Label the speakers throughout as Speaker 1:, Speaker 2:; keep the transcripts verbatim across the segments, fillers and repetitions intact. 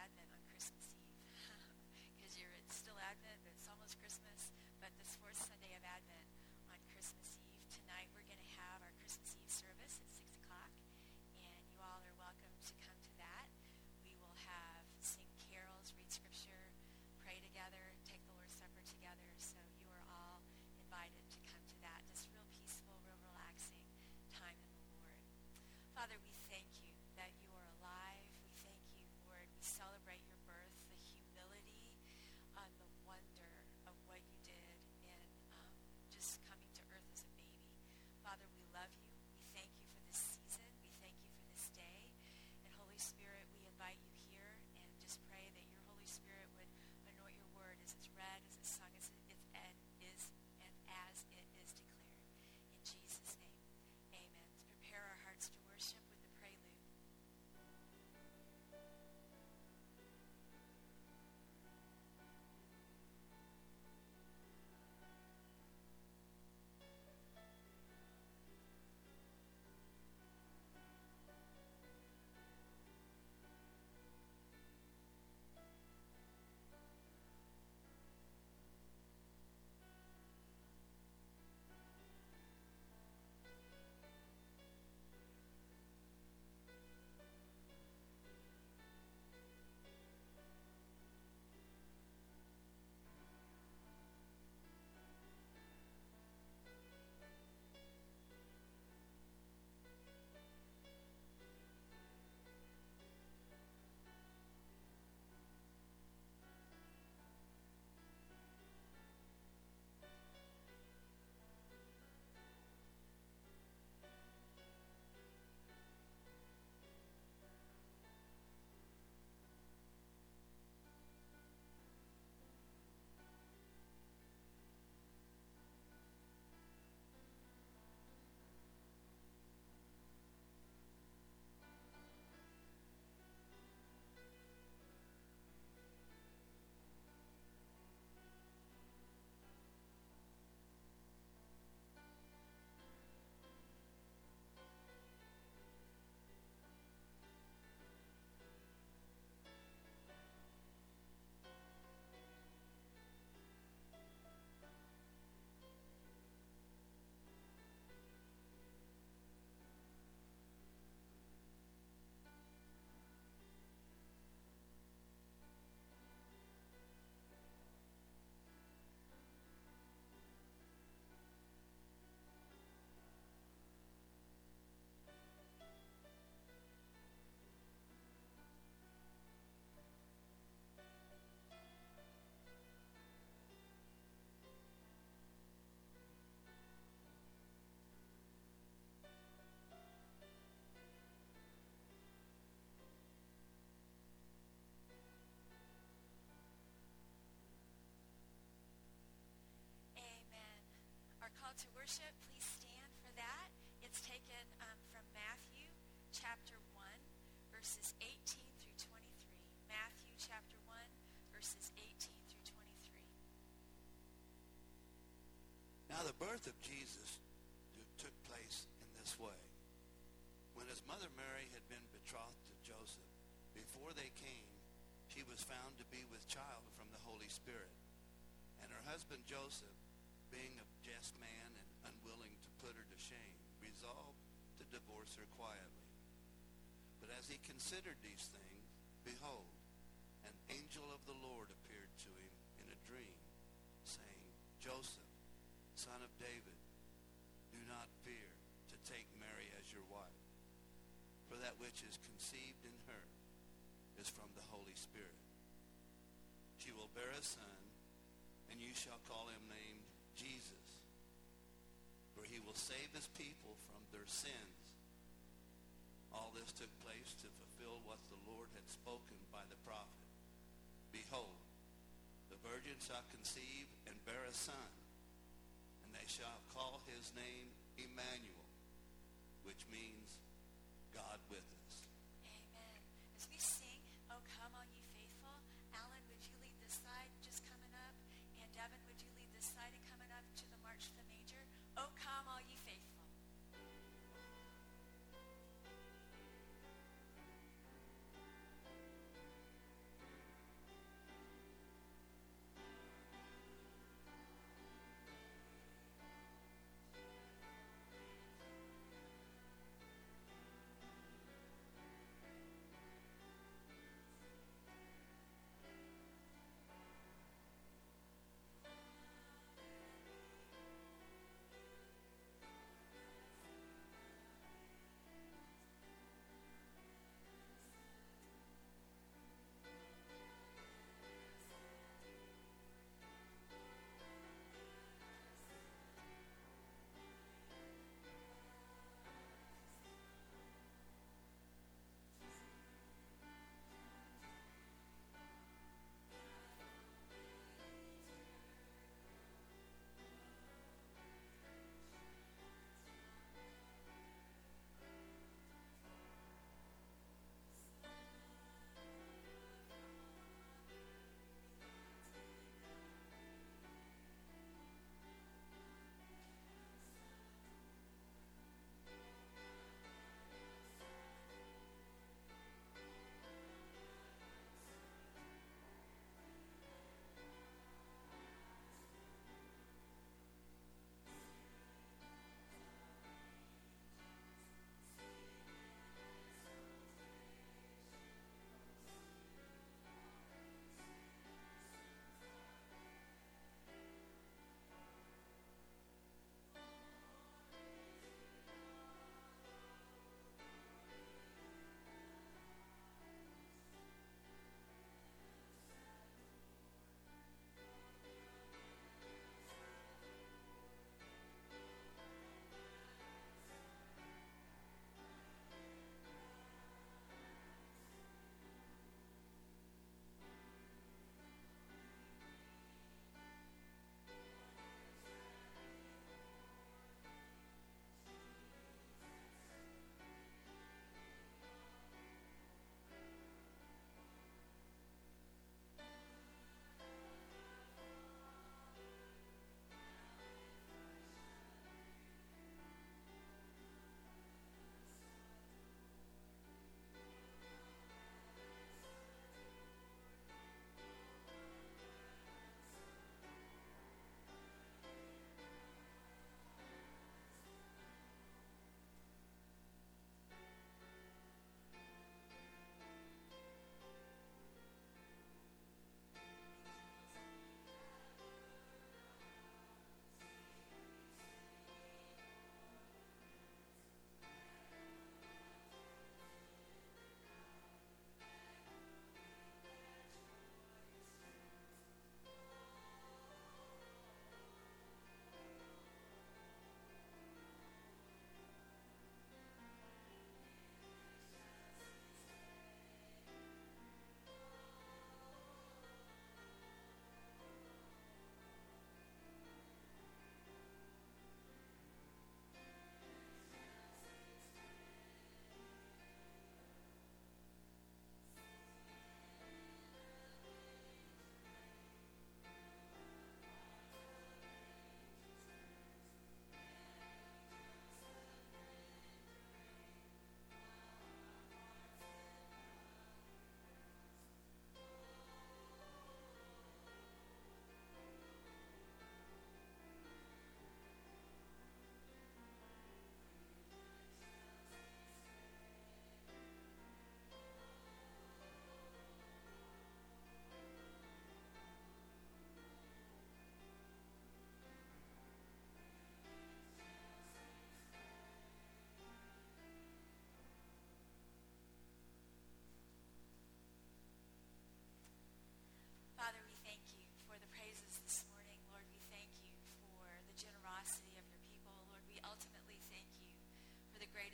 Speaker 1: Advent on Christmas Eve because you're it's still Advent, but it's almost Christmas. But this fourth Sunday of Advent on Christmas Eve, tonight we're going to have our Christmas Eve service at six o'clock, and you all are welcome to come to that. We will have sing carols, read scripture, pray together, take the Lord's Supper together. So you are all invited to come to that. Just real peaceful, real relaxing time in the Lord. Father, we thank you that you are alive. We thank you, Lord. We celebrate your birth, the humility, and the wonder of what you did in um, just coming to earth as a baby. Father, we love you. We thank you for this season. We thank you for this day. And Holy Spirit, we invite you here and just pray that your Holy Spirit would anoint your word as it's read, as it's sung, as it is, and is and as it is declared. In Jesus' name, amen. Let's prepare our hearts to worship with the prelude. Amen. Our call to worship, please stand for that. It's taken um, from Matthew chapter one, verses eighteen through twenty-three. Matthew chapter one, verses eighteen through twenty-three.
Speaker 2: Now the birth of Jesus took place in this way. When his mother Mary had been betrothed to Joseph, before they came, she was found to be with child from the Holy Spirit. And her husband Joseph, being a just man and unwilling to put her to shame, resolved to divorce her quietly. But as he considered these things, behold, an angel of the Lord appeared to him in a dream, saying, Joseph, son of David, do not fear to take Mary as your wife, for that which is conceived in her is from the Holy Spirit. She will bear a son, and you shall call him named Jesus, for he will save his people from their sins. All this took place to fulfill what the Lord had spoken by the prophet. Behold, the virgin shall conceive and bear a son, and they shall call his name Emmanuel, which means God with us.
Speaker 1: Amen. As we sing, Oh Come All Ye Faithful, Alan, would you lead this side just coming up? And Devin, would you lead this side and coming up to the March to the Manger? Oh Come All Ye Faithful.
Speaker 2: Thank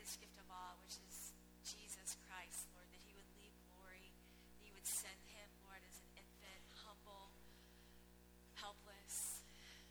Speaker 1: greatest gift of all, which is Jesus Christ, Lord, that he would leave glory, that you would send him, Lord, as an infant, humble, helpless,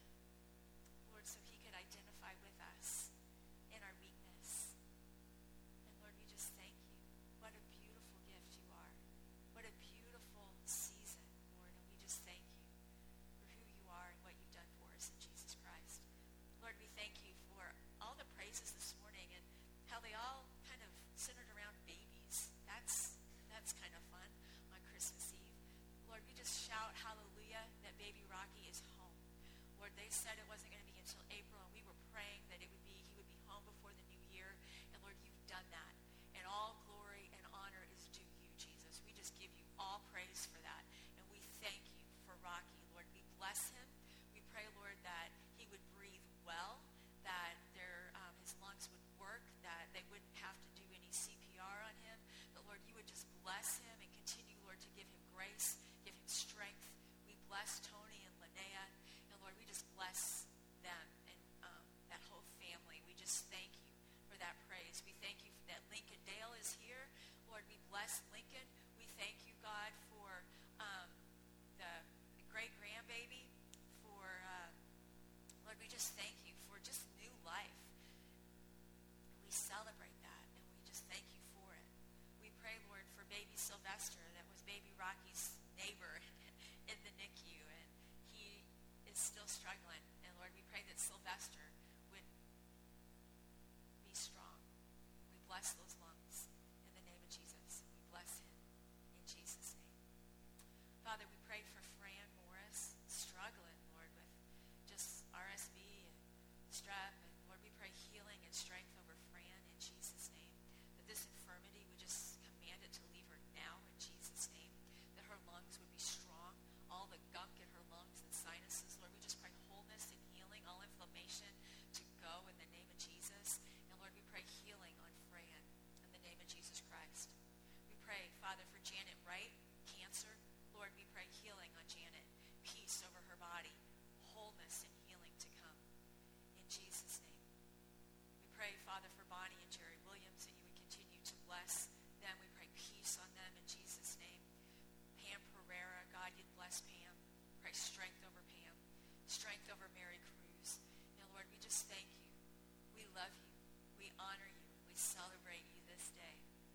Speaker 1: Lord, so he could identify with us in our weakness. And Lord, we just thank you. What a beautiful gift you are. What a beautiful season, Lord, and we just thank you for who you are and what you've done for us in Jesus Christ. Lord, we thank you for all the praises this morning and how they all kind of centered around babies. That's that's kind of fun on Christmas Eve. Lord, we just shout hallelujah that baby Rocky is home. Lord, they said it wasn't going to be until April, and we were praying that it would be he would be home before the new year. And Lord, you've done that. And all glory and honor is due you, Jesus. We just give you all praise for that. And we thank you for Rocky. Lord, we bless him. We pray, Lord, that he would breathe well, that their um, his lungs would work, that they wouldn't have to do any C P R on him. But Lord, you would just bless him and continue, Lord, to give him grace, give him strength. We bless Tony and Linnea. And Lord, we just bless them and um, that whole family. We just thank you for that praise. We thank you that Lincoln Dale is here. Lord, we bless Lincoln. We thank you, God, for um, the great-grandbaby, for, uh, Lord, we just thank you for just new life. We celebrate that, and we just thank you for it. We pray, Lord, for baby Sylvester, that was baby Rocky's neighbor in the N I C U, and he is still struggling. And Lord, we pray that Sylvester would be strong. We bless those lungs in the name of Jesus. We bless him in Jesus' name. Father, we pray for Fran Morris, struggling, Lord, with just R S V and strep. And Lord, we pray healing and strength over Fran in Jesus' name. That this infirmity, we just command it to leave her now in Jesus' name. That her lungs would be strong. All the gunk in her lungs and sinuses, Lord, we just pray wholeness and healing, all inflammation to go in the name of Jesus. And Lord, we pray healing on Fran in the name of Jesus Christ. We pray, Father, for Janet Wright, cancer. Lord, we pray healing on Janet, peace over her body, wholeness and healing to come in Jesus' name. We pray, Father, for Bonnie and Jerry Williams, that you would continue to bless them. We pray peace on them in Jesus' name. Pam Pereira, God, you'd bless Pam. Pray strength over Pam, strength over Mary Cruz. And Lord, we just thank you. We love you. We honor you. We celebrate you this day.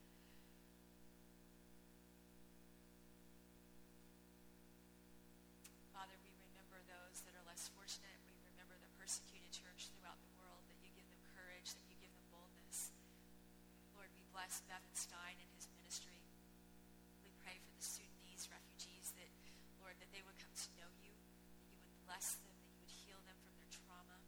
Speaker 1: Father, we remember those that are less fortunate. We remember the persecuted church throughout the world, that you give them courage, that you give them boldness. Lord, we bless Bevan Stein and his ministry. We pray for the Sudanese refugees, that, Lord, that they would come to know you, that you would bless them, that you would heal them from their trauma.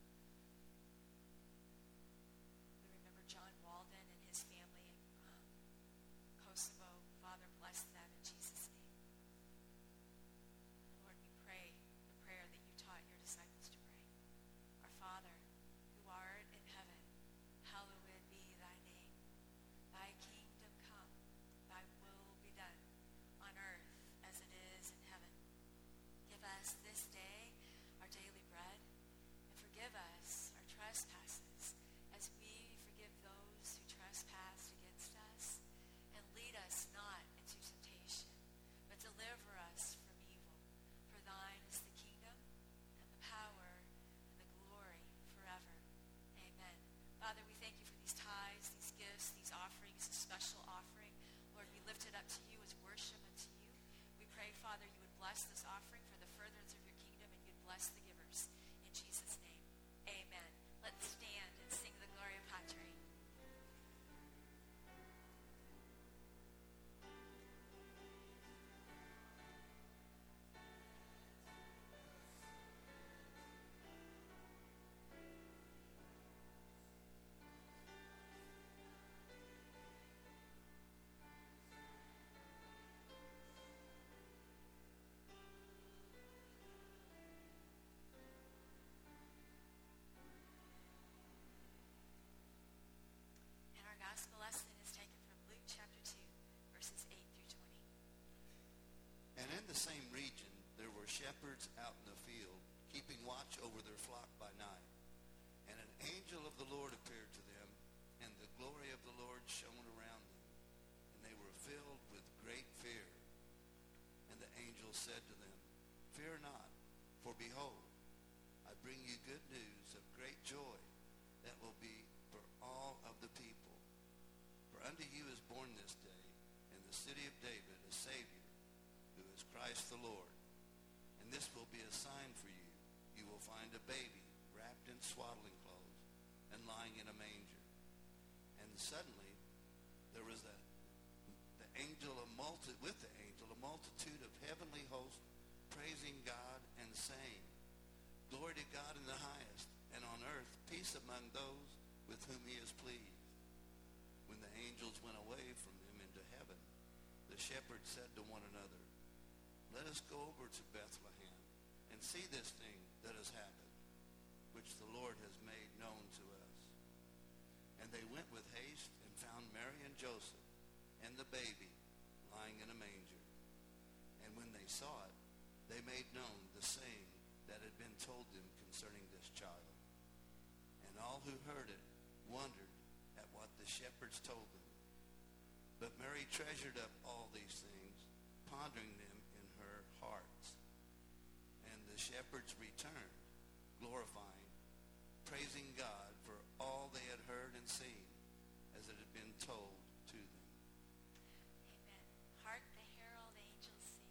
Speaker 1: We remember John Walden and his family in um, Kosovo. Father, bless them in Jesus' name. Lord, we pray the prayer that you taught your disciples to pray. Our Father, who art in heaven, hallowed be thy name. Thy kingdom come, thy will be done, on earth as it is in heaven. Give us this day our daily bread, and forgive us our trespasses, as we forgive those who trespass against us. And lead us not into temptation, but deliver us from evil. For thine is the kingdom, and the power, and the glory forever. Amen. Father, we thank you for these tithes, these gifts, these offerings, a special offering. Lord, we lift it up to you as worship unto you. We pray, Father, you would bless this offering for the furtherance of your kingdom, and you'd bless the givers. In Jesus' name, amen. Let's stand and sing the Gloria Patri. And our gospel lesson is taken from Luke chapter two, verses eight through twenty.
Speaker 2: And in the same region there were shepherds out in the field, keeping watch over their flock by night. And an angel of the Lord appeared to them, and the glory glory of the Lord shone around them, and they were filled with great fear. And the angel said to them, "Fear not, for behold, I bring you good news of great joy that will be for all of the people. For unto you is born this day in the city of David a Savior, who is Christ the Lord. And this will be a sign for you. You will find a baby wrapped in swaddling clothes and lying in a manger." And suddenly there was a, the angel, a multi, with the angel, a multitude of heavenly hosts praising God and saying, "Glory to God in the highest, and on earth peace among those with whom he is pleased." When the angels went away from them into heaven, the shepherds said to one another, "Let us go over to Bethlehem and see this thing that has happened, which the Lord has made known to us." And they went with haste and found Mary and Joseph and the baby lying in a manger. And when they saw it, they made known the saying that had been told them concerning this child. And all who heard it wondered at what the shepherds told them. But Mary treasured up all these things, pondering them in her hearts. And the shepherds returned, glorifying, praising God for all they had heard and seen, as it had been told to them.
Speaker 1: Amen. Hark the herald angels sing.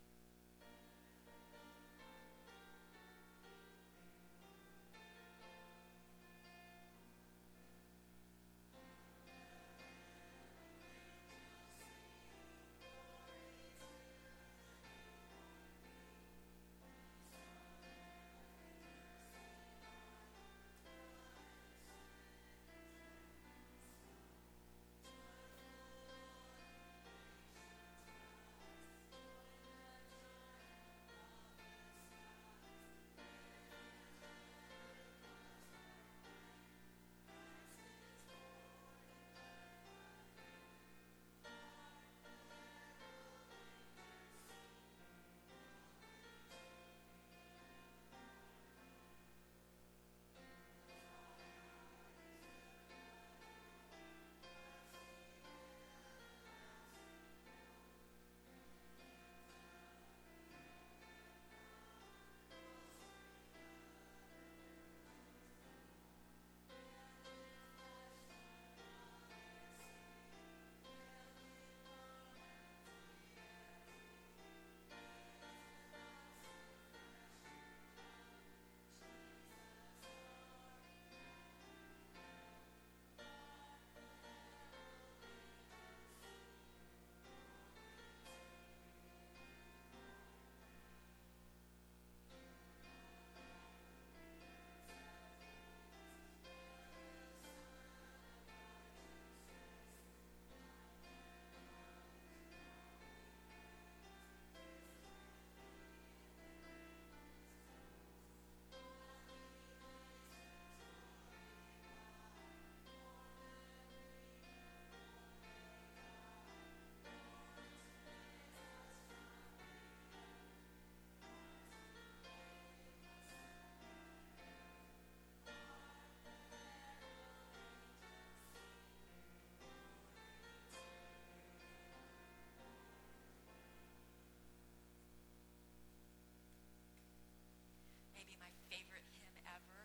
Speaker 1: Maybe my favorite hymn ever.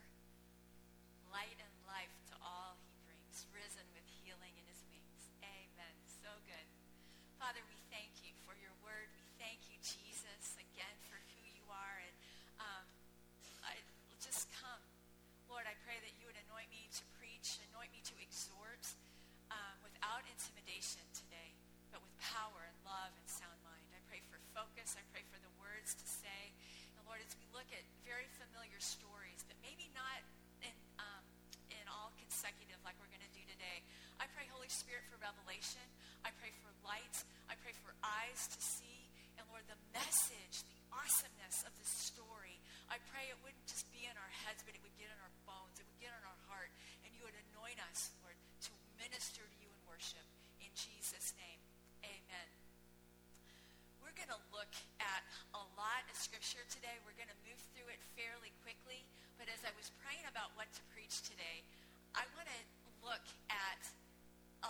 Speaker 1: Light and life to all he brings, risen with healing in his wings. Amen. So good. Father, we thank you for your word. We thank you, Jesus, again for who you are. And um, I just come. Lord, I pray that you would anoint me to preach, anoint me to exhort um, without intimidation today, but with power and love and sound mind. I pray for focus. I pray for the words to say. And Lord, as we look at very familiar stories, but maybe not in um, in all consecutive like we're going to do today, I pray, Holy Spirit, for revelation. I pray for light. I pray for eyes to see. And Lord, the message, the awesomeness of this story, I pray it wouldn't just be in our heads, but it would get in our bones. It would get in our heart. And you would anoint us, Lord, to minister to you in worship. In Jesus' name, amen. We're going to look at a lot of scripture today. We're going to move through it fairly quickly. But as I was praying about what to preach today, I want to look at a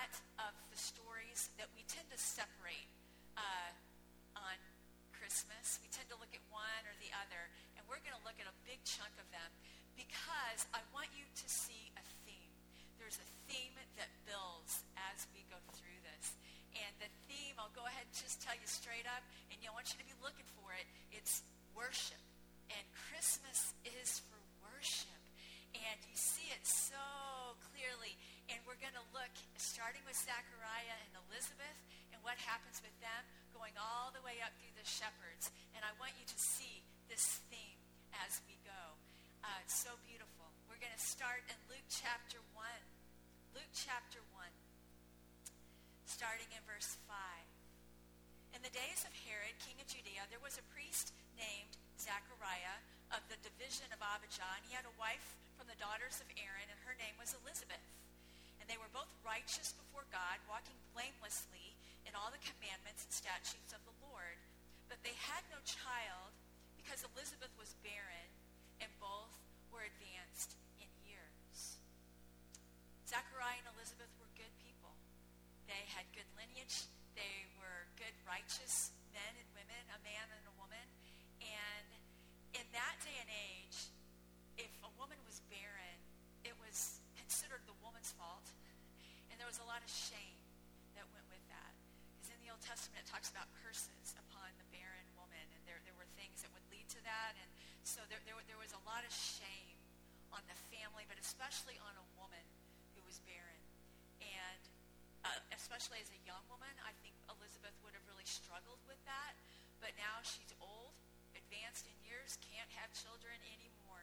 Speaker 1: lot of the stories that we tend to separate uh, on Christmas. We tend to look at one or the other, and we're going to look at a big chunk of them because I want you to see a theme. There's a theme that builds as we go through this. And the theme, I'll go ahead and just tell you straight up, and I want you to be looking for it. It's worship. And Christmas is for worship. And you see it so clearly. And we're going to look, starting with Zechariah and Elizabeth, and what happens with them, going all the way up through the shepherds. And I want you to see this theme as we go. Uh, it's so beautiful. We're going to start in Luke chapter one. Luke chapter one, starting in verse five. In the days of Herod, king of Judea, there was a priest named Zechariah of the division of Abijah, and he had a wife from the daughters of Aaron, and her name was Elizabeth. And they were both righteous before God, walking blamelessly in all the commandments and statutes of the Lord. But they had no child because Elizabeth was barren, and both were advanced in years. Zechariah and Elizabeth were good people. They had good lineage. They were good, righteous men and women, a man and a woman. And in that day and age, if a woman was barren, it was considered the woman's fault. And there was a lot of shame that went with that. Because in the Old Testament, it talks about curses upon the barren woman. And there, there were things that would lead to that. And so there, there, there was a lot of shame on the family, but especially on a woman who was barren. And uh, especially as a young woman, I think Elizabeth would have really struggled with that. But now she's old, advanced in years, can't have children anymore.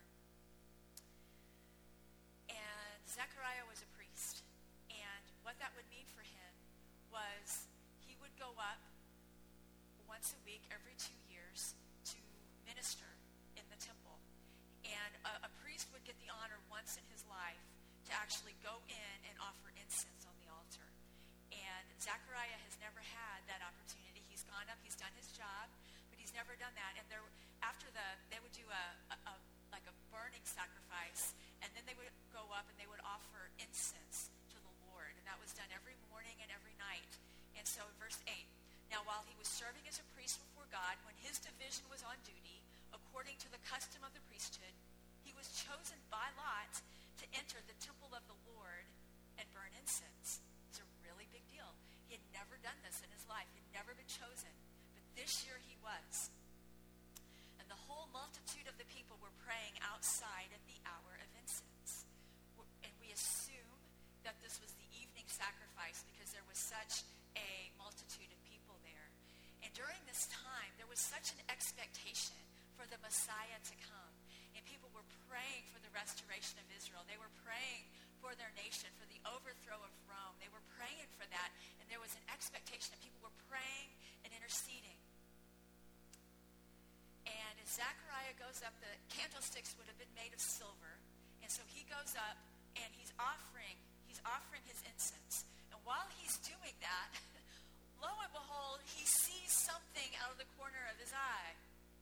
Speaker 1: And Zechariah was a priest. And what that would mean for him was he would go up once a week, every two years, to minister in the temple. And a, a priest would get the honor once in his life to actually go in and offer incense on the altar. And Zechariah has never had that opportunity. He's gone up, he's done his job, but he's never done that. And there, after the, they would do a, a, a like a burning sacrifice, and then they would go up and they would offer incense to the Lord. And that was done every morning and every night. And so in verse eight, now while he was serving as a priest before God, when his division was on duty, according to the custom of the priesthood, he was chosen by lot to enter the temple of the Lord and burn incense. It's a really big deal. He had never done this in his life. He had never been chosen. But this year he was. And the whole multitude of the people were praying outside at the hour of incense. And we assume that this was the evening sacrifice because there was such a multitude of people there. And during this time, there was such an expectation for the Messiah to come. And people were praying for the restoration of Israel. They were praying for their nation, for the overthrow of Rome. They were praying for that. And there was an expectation, and people were praying and interceding. And as Zechariah goes up, the candlesticks would have been made of silver. And so he goes up, and he's offering, he's offering his incense. And while he's doing that, lo and behold, he sees something out of the corner of his eye.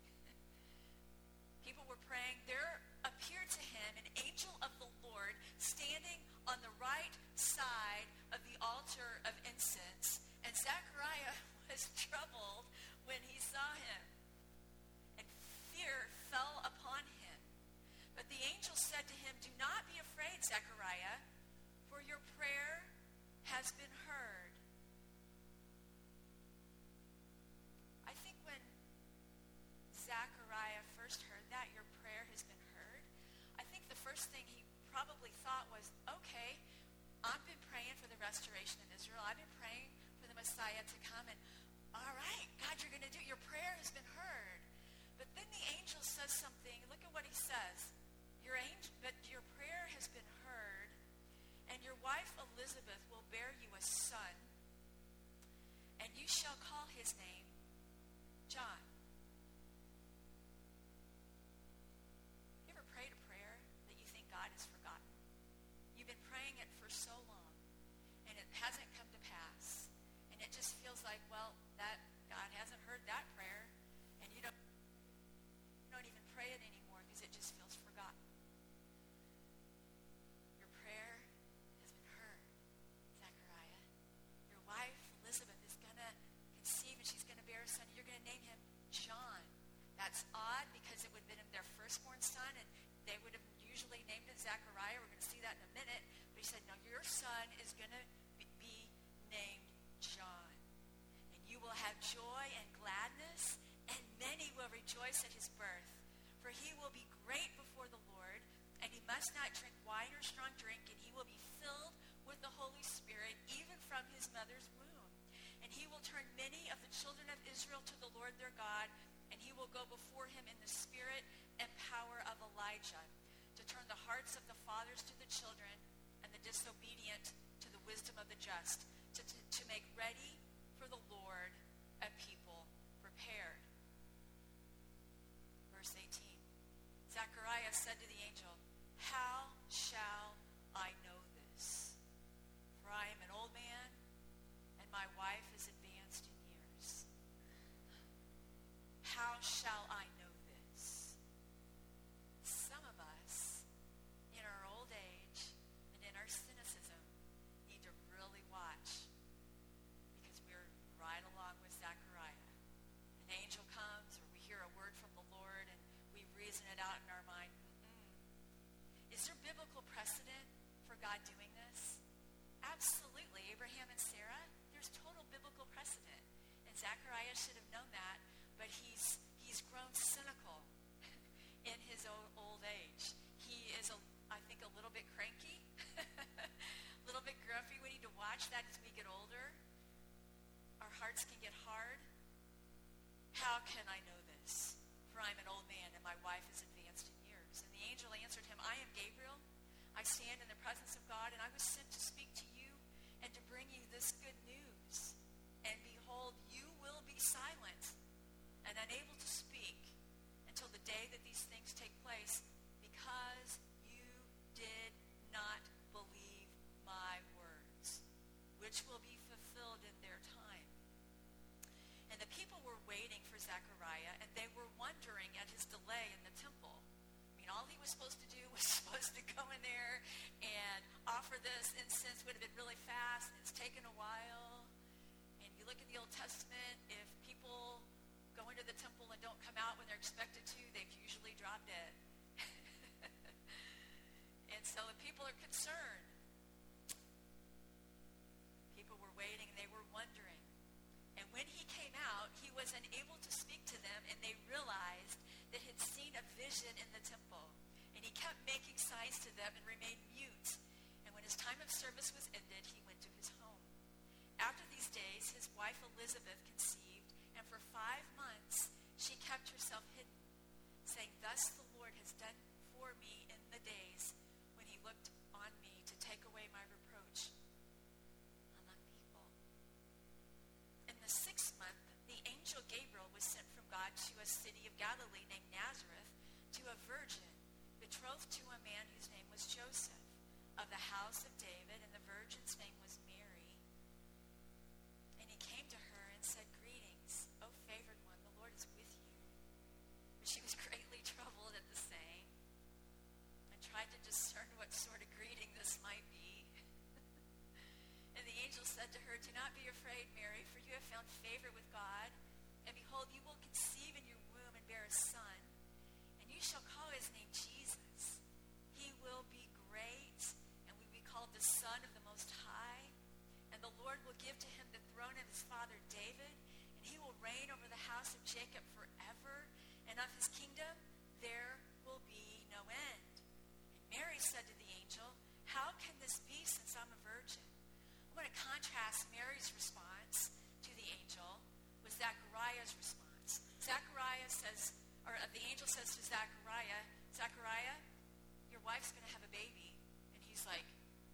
Speaker 1: People were praying. There appeared to him an angel of the Lord standing on the right side of the altar of incense. And Zechariah was troubled when he saw him. And fear fell upon him. But the angel said to him, "Do not be afraid, Zechariah, for your prayer has been heard." I think when Zechariah first heard that, your prayer has been heard, I think the first thing he probably thought was, okay, I've been praying for the restoration of Israel. I've been praying for the Messiah to come, and all right, God, you're going to do it. Your prayer has been heard. But then the angel says something. Look at what he says. Your angel, but your prayer has been heard, and your wife Elizabeth will bear you a son, and you shall call his name John. You ever prayed a prayer that you think God has forgotten? You've been praying it for so long, and it hasn't come to pass. And it just feels like, well, that God hasn't heard that prayer, and you don't, you don't even pray it anymore because it just feels forgotten. Your prayer has been heard, Zechariah. That's odd because it would have been their firstborn son, and they would have usually named him Zechariah. We're going to see that in a minute. But he said, no, your son is going to be named John. And you will have joy and gladness, and many will rejoice at his birth. For he will be great before the Lord, and he must not drink wine or strong drink, and he will be filled with the Holy Spirit, even from his mother's womb. And he will turn many of the children of Israel to the Lord their God, and he will go before him in the spirit and power of Elijah, to turn the hearts of the fathers to the children, and the disobedient to the wisdom of the just, to, to, to make ready for the Lord a people prepared. Verse eighteen. Zechariah said to the angel, how shall I know this? For I am an old man, and my wife is advanced in years. How shall I know this? Some of us, in our old age and in our cynicism, need to really watch, because we're right along with Zechariah. An angel comes, or we hear a word from the Lord, and we reason it out in our mind. Mm-mm. Is there biblical precedent for God doing this? Absolutely. Abraham and Sarah, there's total biblical precedent. And Zechariah should have known that, but he's he's grown cynical in his old, old age. He is, a, I think, a little bit cranky, a little bit grumpy. We need to watch that as we get older. Our hearts can get hard. How can I know this? For I'm an old man, and my wife is advanced in years. And the angel answered him, I am Gabriel. I stand in the presence of God, and I was sent to speak to you and to bring you this good news. And behold, you will be silent and unable to speak until the day that these things take place, because you did not believe my words, which will be fulfilled in their time. And the people were waiting for Zechariah, and they were wondering at his delay in the temple. I mean, all he was supposed to do was supposed to go in there and offer this incense. Would have been really fast, and it's taken a while. And you look at the Old Testament, if people go into the temple and don't come out when they're expected to, they've usually dropped dead. And so the people are concerned. People were waiting, and they were wondering. And when he came out, he was unable to speak to them, and they realized that he'd seen a vision in the temple. And he kept making signs to them and remained mute. And when his time of service was ended, he went to his home. After these days, his wife Elizabeth conceived, and for five months she kept herself hidden, saying, thus the Lord has done for me in the days when he looked on me to take away my reproach among people. In the sixth month, the angel Gabriel was sent from God to a city of Galilee named Nazareth, to a virgin betrothed to a man whose name was Joseph, of the house of David, and the virgin's name was Mary. And he came to her and said, greetings, O favored one, the Lord is with you. But she was greatly troubled at the saying, and tried to discern what sort of greeting this might be. And the angel said to her, do not be afraid, Mary, for you have found favor with God. And behold, you will conceive in your womb and bear a son, and you shall call his name Jesus. He will be great, and will be called the Son of the Most High. And the Lord will give to him the throne of his father David, and he will reign over the house of Jacob forever, and of his kingdom there will be no end. And Mary said to the angel, how can this be, since I'm a virgin? I want to contrast Mary's response to the angel with Zechariah's response. Zechariah says, or the angel says to Zechariah, Zechariah, your wife's going to have a baby. And he's like,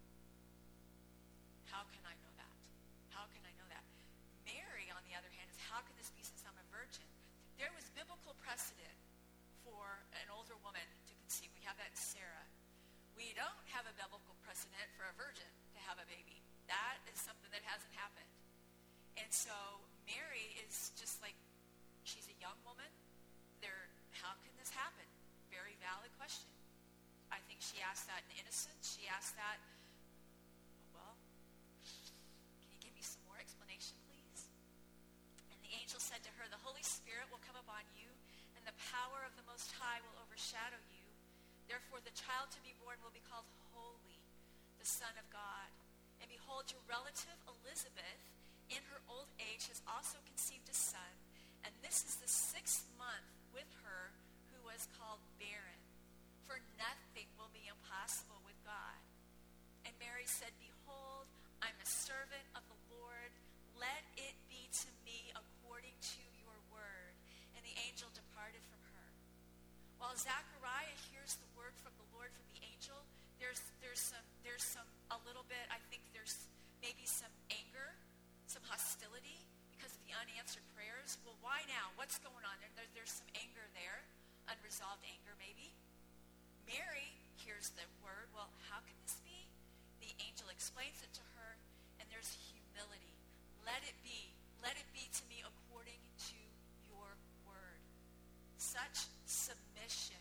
Speaker 1: how can I know that? How can I know that? Mary, on the other hand, is, how can this be, since I'm a virgin? There was biblical precedent for an older woman to conceive. We have that in Sarah. We don't have a biblical precedent for a virgin to have a baby. That is something that hasn't happened. And so Mary is just like, she's a young woman. There, how can this happen? Very valid question. I think she asked that in innocence. She asked that, well, can you give me some more explanation, please? And the angel said to her, the Holy Spirit will come upon you, and the power of the Most High will overshadow you. Therefore, the child to be born will be called Holy, the Son of God. And behold, your relative Elizabeth, in her old age, has also conceived a son. And this is the sixth month with her who was called barren. For nothing will be impossible with God. And Mary said, behold, I'm a servant of the Lord. Let it be to me according to your word. And the angel departed from her. While Zechariah hears the word from the Lord from the angel, there's there's some there's some a little bit, I think there's maybe some anger, some hostility because of the unanswered prayers. Well, why now? What's going on? There, there, there's some anger there, unresolved anger maybe. Mary hears the word. Well, how can this be? The angel explains it to her, and there's humility. Let it be. Let it be to me according to your word. Such submission.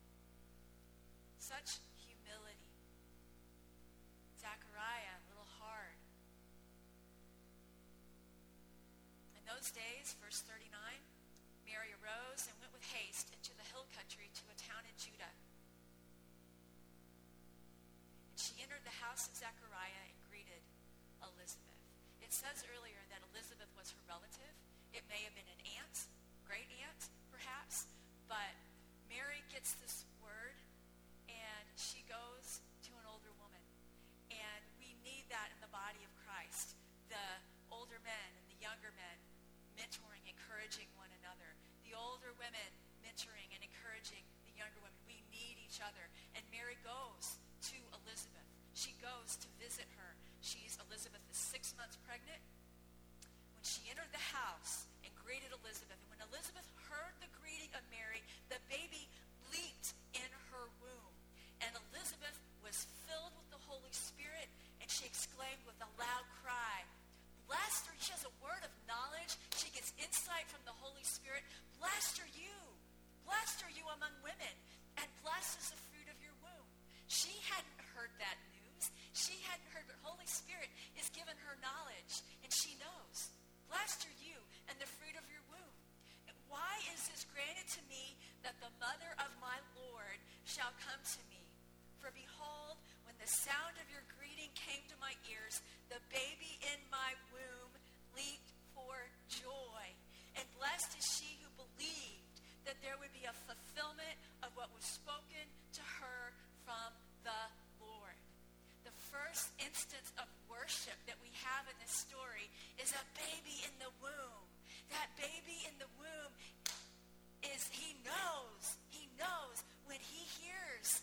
Speaker 1: Such humility. Zechariah, a little hard. In those days, verse thirty-nine, Mary arose and went with haste into the hill country to a town in Judah. And she entered the house of Zechariah and greeted Elizabeth. It says earlier that Elizabeth was her relative. It may have been an aunt, great aunt, perhaps, but Mary gets this word, and she goes to an older woman. And we need that in the body of Christ. The older men and the younger men mentoring, encouraging one another. The older women mentoring and encouraging the younger women. We need each other. And Mary goes to Elizabeth. She goes to visit her. She's, Elizabeth is six months pregnant. When she entered the house and greeted Elizabeth, and when Elizabeth heard the greeting of Mary, the baby leaped in her womb. And Elizabeth was filled with the Holy Spirit, and she exclaimed with a loud cry, blessed are, she has a word of knowledge. She gets insight from the Holy Spirit. Blessed are you. Blessed are you among women, and blessed is the fruit of your womb. She hadn't heard that news. She hadn't heard, but Holy Spirit is given her knowledge, and she knows. Blessed are you, and the fruit of your womb. And why is this granted to me, that the mother of my Lord shall come to me? For behold, when the sound of your greeting came to my ears, the baby in my womb leaped for joy. And blessed is she who believed that there would be a fulfillment of what was spoken to her from the Lord. The first instance of worship that we have in this story is a baby in the womb. That baby in the womb is, he knows, he knows when he hears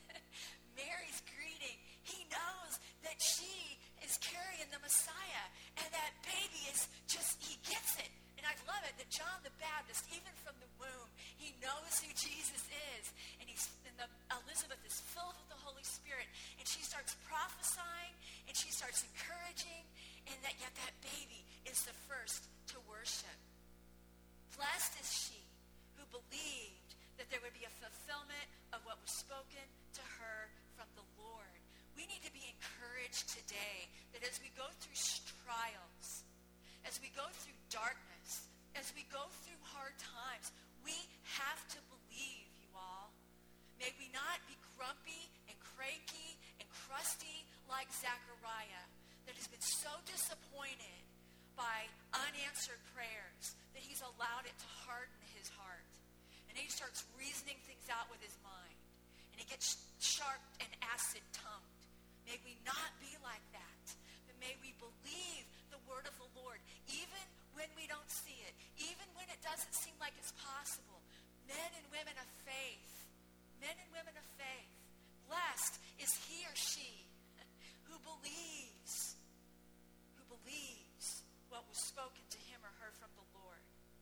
Speaker 1: Mary's greeting, he knows that she is carrying the Messiah, and that baby is just, he gets it. And I love it that John the Baptist, even from the womb, he knows who Jesus is. And he's, and the, Elizabeth is filled with the Holy Spirit, and she starts prophesying, and she starts encouraging, and that yet that baby is the first to worship. Blessed is she who believed that there would be a fulfillment of what was spoken to her from the Lord. We need to be encouraged today that as we go through trials, as we go through darkness, as we go through hard times, we have to believe, you all. May we not be grumpy and cranky and crusty like Zechariah, that has been so disappointed by unanswered prayers that he's allowed it to harden his heart. And he starts reasoning things out with his mind. And he gets sharp and acid-tongued. May we not be like that. But may we believe the word of the Lord, even when we don't see it, even when it doesn't seem like it's possible. Men and women of faith, men and women of faith, blessed is he or she who believes, who believes what was spoken to him or her from the Lord.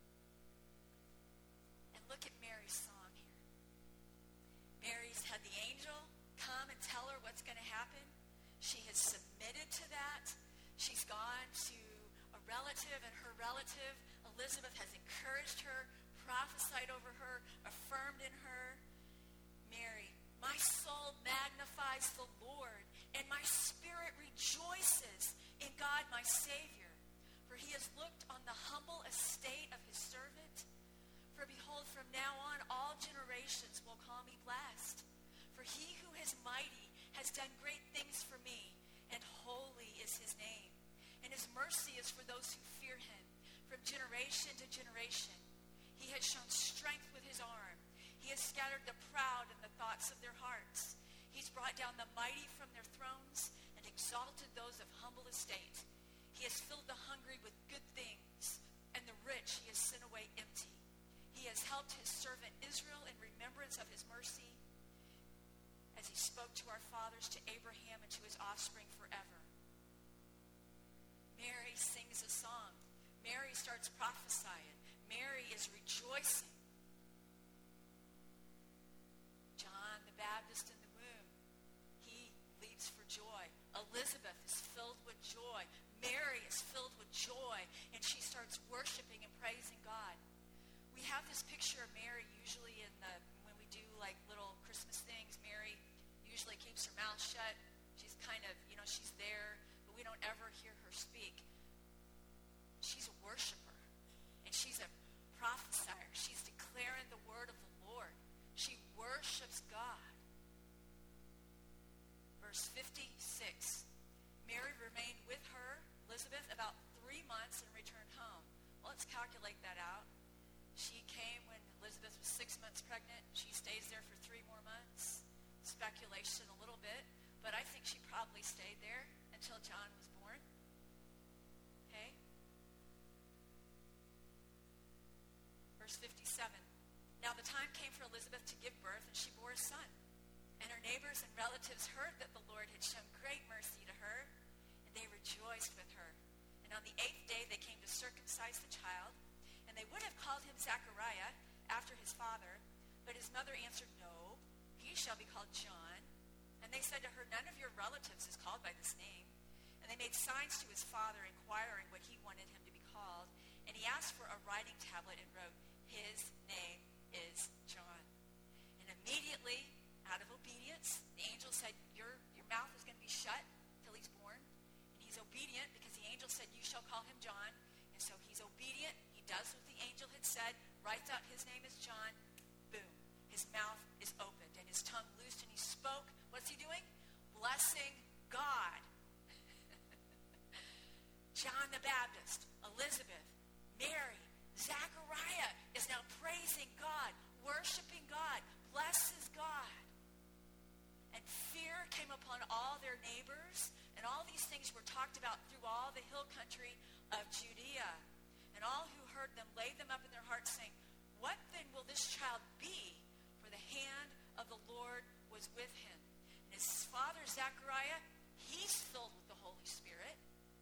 Speaker 1: And look at Mary's song here. Mary's had the angel come and tell her what's going to happen. She has submitted to that. She's gone to a relative, and her relative, Elizabeth, has encouraged her, prophesied over her, affirmed in her. Mary, my soul magnifies the Lord, and my spirit rejoices in God my Savior. For he has looked on the humble estate of his servant. For behold, from now on, all is mighty has done great things for me, and holy is his name. And his mercy is for those who fear him from generation to generation. He has shown strength with his arm. He has scattered the proud in the thoughts of their hearts. He's brought down the mighty from their thrones and exalted those of humble estate. He has filled the hungry with good things, and the rich he has sent away empty. He has helped his servant Israel in remembrance of his mercy, as he spoke to our fathers, to Abraham, and to his offspring forever. Mary sings a song. Mary starts prophesying. Mary is rejoicing. John the Baptist in the womb, he leaps for joy. Elizabeth is filled with joy. Mary is filled with joy, and she starts worshiping and praising God. We have this picture of Mary usually in the, when we do like little Christmas things. Mary usually keeps her mouth shut. She's kind of, you know, she's there, but we don't ever hear her speak. She's a worshiper, and she's a prophesier. She's declaring the word of the Lord. She worships God. Verse fifty-six, Mary remained with her, Elizabeth, about three months and returned home. Well, let's calculate that out. She came when Elizabeth was six months pregnant. She stays there for three more months. Speculation a little bit, but I think she probably stayed there until John was born. Okay? Verse fifty-seven. Now the time came for Elizabeth to give birth, and she bore a son. And her neighbors and relatives heard that the Lord had shown great mercy to her, and they rejoiced with her. And on the eighth day they came to circumcise the child, and they would have called him Zechariah after his father, but his mother answered, "No, he shall be called John." And they said to her, "None of your relatives is called by this name." And they made signs to his father, inquiring what he wanted him to be called. And he asked for a writing tablet and wrote, "His name is John." And immediately, out of obedience, the angel said, your, your mouth is going to be shut till he's born. And he's obedient because the angel said, "You shall call him John." And so he's obedient. He does what the angel had said, writes out his name is John. Boom. His mouth is opened and his tongue loosed, and he spoke. What's he doing? Blessing God. John the Baptist, Elizabeth, Mary, Zechariah is now praising God, worshiping God, blesses God. And fear came upon all their neighbors, and all these things were talked about through all the hill country of Judea. And all who heard them laid them up in their hearts, saying, "What then will this child be? For the hand of the Lord was with him." And his father Zechariah, he's filled with the Holy Spirit.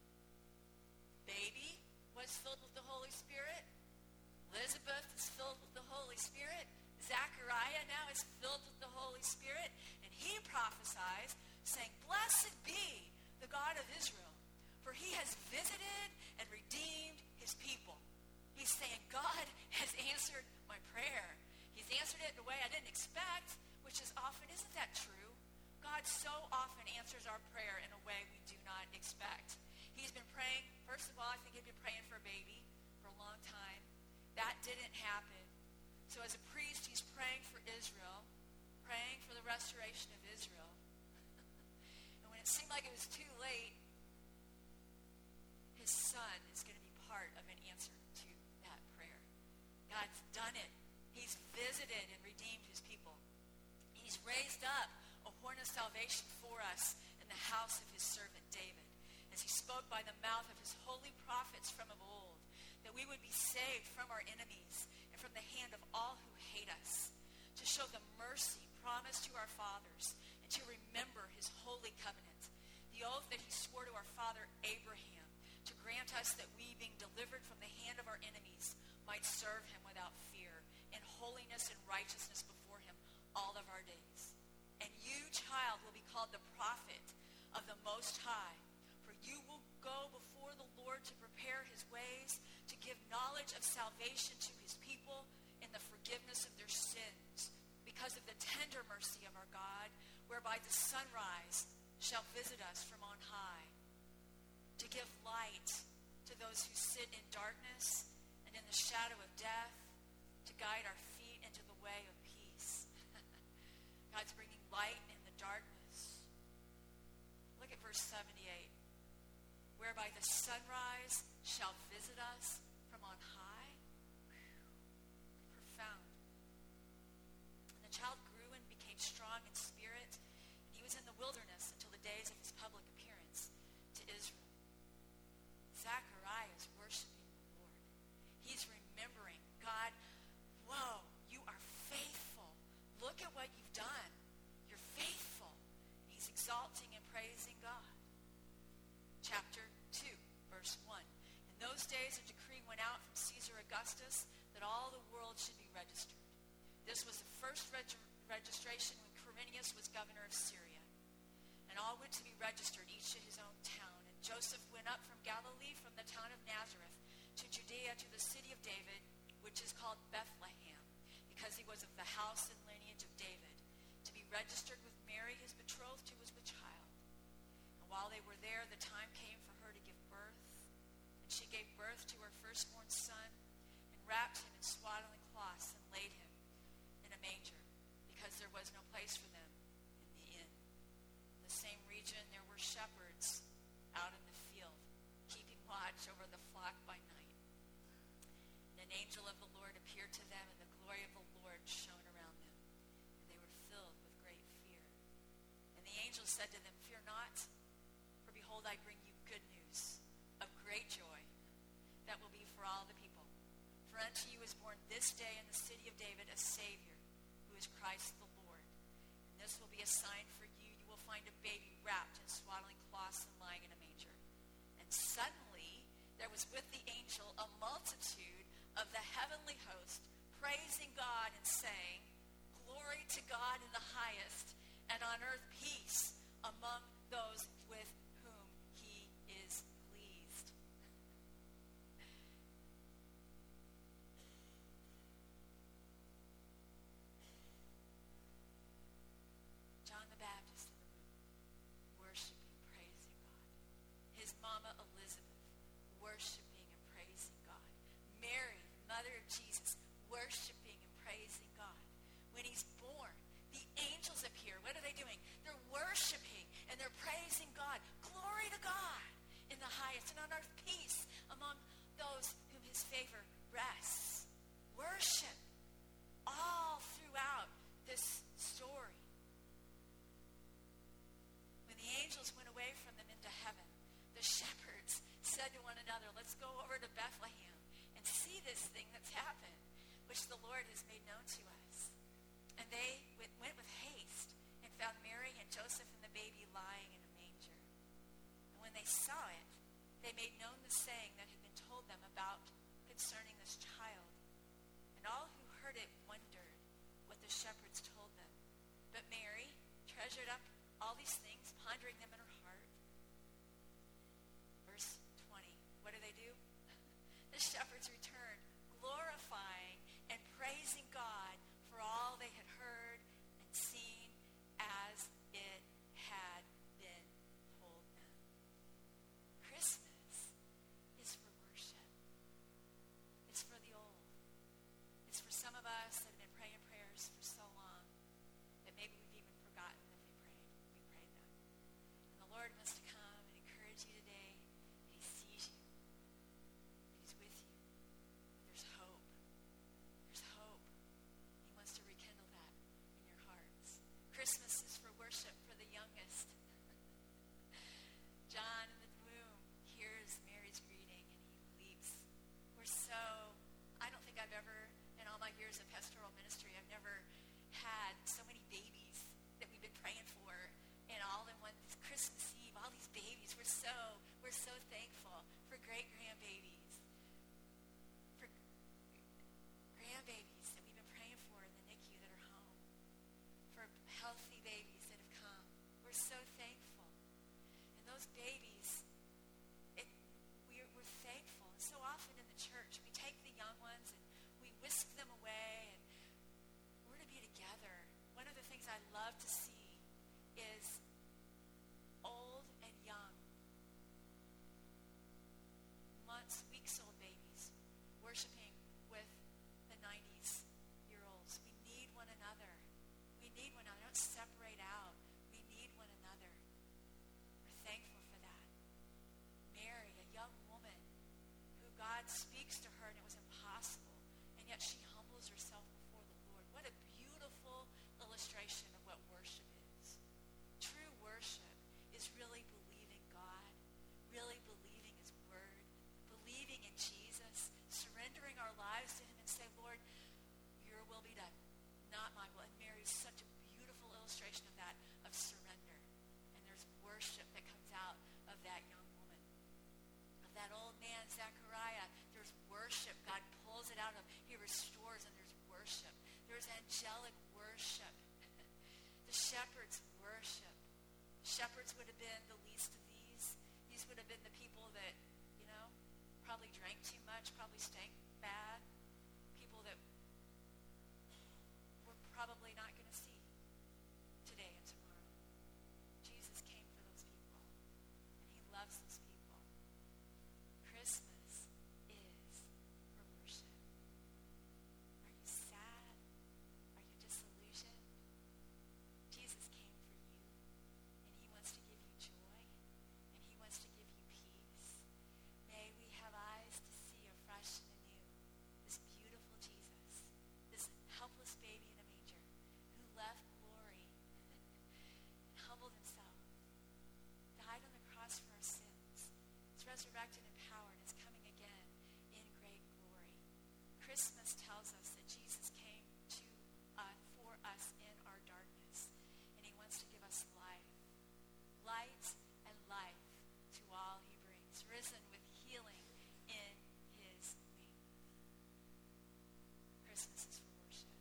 Speaker 1: Baby was filled with the Holy Spirit. Elizabeth is filled with the Holy Spirit. Zechariah now is filled with the Holy Spirit. And he prophesies, saying, "Blessed be the God of Israel, for he has visited and redeemed his people." He's saying, God has answered my prayer. He's answered it in a way I didn't expect, which is often, isn't that true? God so often answers our prayer in a way we do not expect. He's been praying, first of all, I think he'd been praying for a baby for a long time. That didn't happen. So as a priest, he's praying for Israel, praying for the restoration of Israel. And when it seemed like it was too late, his son is going to be part of an answer to that prayer. God's done it. He's visited and redeemed his people. He's raised up a horn of salvation for us in the house of his servant David, as he spoke by the mouth of his holy prophets from of old, that we would be saved from our enemies and from the hand of all who hate us, to show the mercy promised to our fathers, and to remember his holy covenant, the oath that he swore to our father Abraham, to grant us that we, being delivered from the hand of our enemies, might serve him without fear, in holiness and righteousness before him all of our days. And you, child, will be called the prophet of the Most High, for you will go before the Lord to prepare his ways, to give knowledge of salvation to his people in the forgiveness of their sins, because of the tender mercy of our God, whereby the sunrise shall visit us from on high, to give light to those who sit in darkness and in the shadow of death, to guide our feet into the way of peace. God's bringing light in the darkness. Look at verse seventy-eight. Whereby the sunrise shall visit us from on high. Whew. Profound. And the child grew and became strong in spirit. And he was in the wilderness until the days of his public appearance to Israel. Zechariah is worshiping the Lord. He's remembering, God, whoa, you are faithful. Look at what you've done. You're faithful. He's exalting and praising God. Chapter two, verse one. In those days, a decree went out from Caesar Augustus that all the world should be registered. This was the first reg- registration when Quirinius was governor of Syria. And all went to be registered, each to his own town. And Joseph went up from Galilee, from the town of Nazareth, to Judea, to the city of David, which is called Bethlehem, because he was of the house and lineage of David, to be registered with Mary, his betrothed, who was with child. And while they were there, the time came for her to give birth. And she gave birth to her firstborn son, and wrapped him in swaddling cloths, and laid him in a manger, because there was no place for them in the inn. In the same region there were shepherds out in the field, keeping watch over the flock by night. And an angel of the Lord appeared to them, and the glory of the Lord shone around them. And they were filled with great fear. And the angel said to them, Fear not, for behold, I bring you good news of great joy that will be for all the people. For unto you is born this day in the city of David a Savior, who is Christ the Lord. And this will be a sign for you. You will find a baby wrapped in swaddling cloths and lying in a manger. And suddenly there was with the angel a multitude of the heavenly host, praising God and saying, Glory to God in the highest, and on earth peace among those with whom he is pleased. John the Baptist in the womb, worshiping, praising God. His mama Elizabeth, worshiping and praising God. Mary, mother of Jesus, worshiping and praising God. When he's born, the angels appear. What are they doing? They're worshiping and they're praising God. Glory to God in the highest, and on earth peace among those whom his favor rests. Worship all throughout this story. When the angels went away from them into heaven, the shepherds said to one another, Let's go over to Bethlehem and see this thing that's happened, which the Lord has made known to us. And they went with haste and found Mary and Joseph and the baby lying in a manger. And when they saw it, they made known the saying that had been told them about concerning this child. And all who heard it wondered what the shepherds told them. But Mary treasured up all these things, pondering them in her heart. Verse twenty, what do they do? The shepherds returned, glorifying and praising God for all they had heard and seen as it had been told them. Christmas is for worship. It's for the old. It's for some of us that have been praying prayers for so long that maybe we've even forgotten that we prayed. We prayed them. And the Lord wants to come and encourage you today. He sees you. He's with you. There's hope. There's hope. He wants to rekindle that in your hearts. Christmas is for worship for the youngest. John in the womb hears Mary's greeting and he leaps. We're so, I don't think I've ever, in all my years of pastoral ministry, I've never had so many babies that we've been praying for, and all in one Christmas Eve, all these babies. We're so, we're so thankful for great grandbabies, for grandbabies that we've been praying for in the N I C U that are home, for healthy babies that have come. We're so thankful. And those babies, it, we're, we're thankful. And so often in the church, we take the young ones and we whisk them away, and we're to be together. One of the things I love to see is old and young, months, weeks-old babies worshiping with the nineties-year-olds. We need one another. We need one another. don't separate out. We need one another. We're thankful for that. Mary, a young woman who God speaks to her and it was impossible, and yet she humbles herself before the Lord. What a beautiful illustration of what worship is. True worship is really believing God, really believing his word, believing in Jesus, surrendering our lives to him and say, Lord, your will be done, not my will. And Mary is such a beautiful illustration of that, of surrender. And there's worship that comes out of that young woman. Of that old man, Zechariah, there's worship. God pulls it out of him. He restores, and there's worship. There's angelic worship. The shepherds worship. Shepherds would have been the least of these. These would have been the people that, you know, probably drank too much, probably stank bad. People that we're probably not going to see today and tomorrow. Jesus came for those people, and he loves those people. Christmas is for worship. Are you sad? Are you disillusioned? Jesus came for you, and he wants to give you joy, and he wants to give you peace. May we have eyes to see afresh and anew this beautiful Jesus, this helpless baby in a manger who left glory, humbled himself, died on the cross for our sins, is resurrected in power, and is coming again in great glory. Christmas tells us that Jesus came to uh, for us in our darkness, and he wants to give us life, light and life to all he brings, risen with healing in his wings. Christmas is for worship.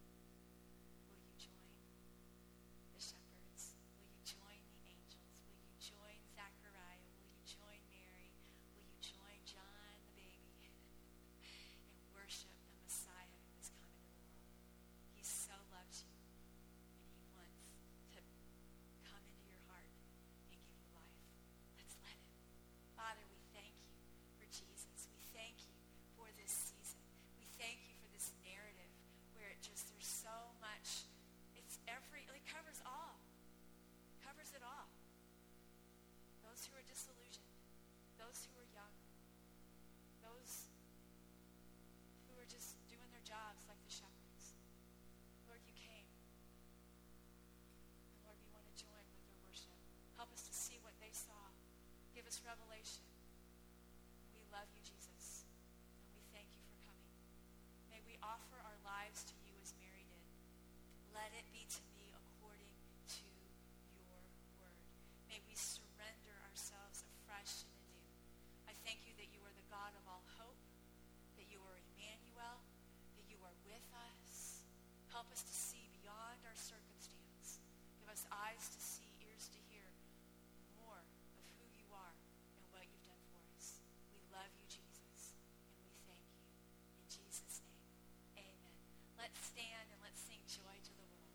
Speaker 1: Will you join the shepherds? Will you join the angels? Will you join Zechariah? Will you join Mary? Will you join John the baby and worship the Messiah who has come into the world? He so loves you, and he wants to come into your heart and give you life. Let's let him. Father, we thank you for Jesus. We thank you for this season. We thank you for this narrative where it just, there's so much, it's every, it covers all. Covers it all. Those who are disillusioned, those who are young, those who are just doing their jobs like the shepherds. Lord, you came. And Lord, we want to join with their worship. Help us to see what they saw. Give us revelation. We love you, Jesus, and we thank you for coming. May we offer our lives to you as Mary did. Let it be to me according to your word. May we surrender ourselves afresh and anew. I thank you that you are the God of all hope, that you are Emmanuel, that you are with us. Help us to see beyond our circumstance. Give us eyes to see, ears to hear more of who you are and what you've done for us. We love you, Jesus, and we thank you. In Jesus' name, amen. Let's stand and let's sing joy to the world.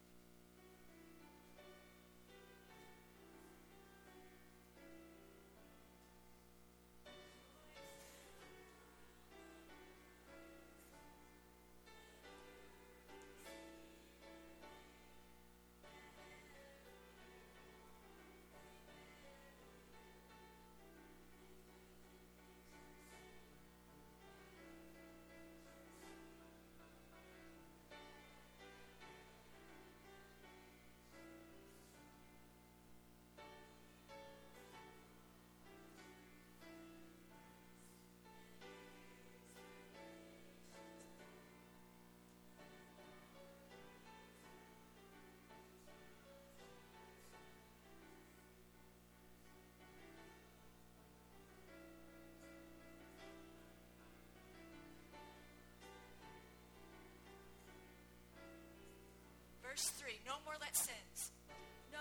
Speaker 1: Verse three, no more let sins. No.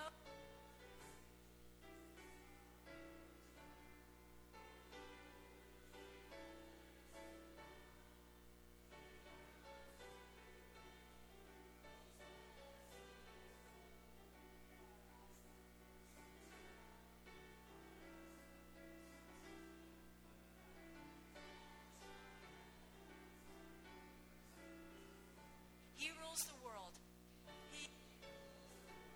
Speaker 1: He rules the world. He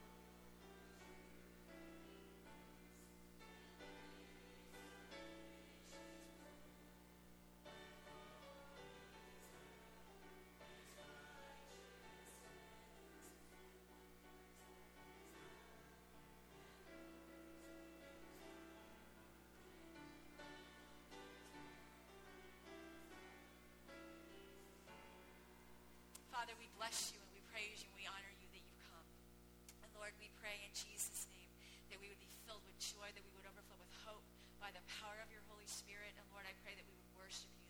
Speaker 1: Father, we bless you and we praise you and we honor you that you've come. And Lord, we pray in Jesus' name that we would be filled with joy, that we would overflow with hope by the power of your Holy Spirit. And Lord, I pray that we would worship you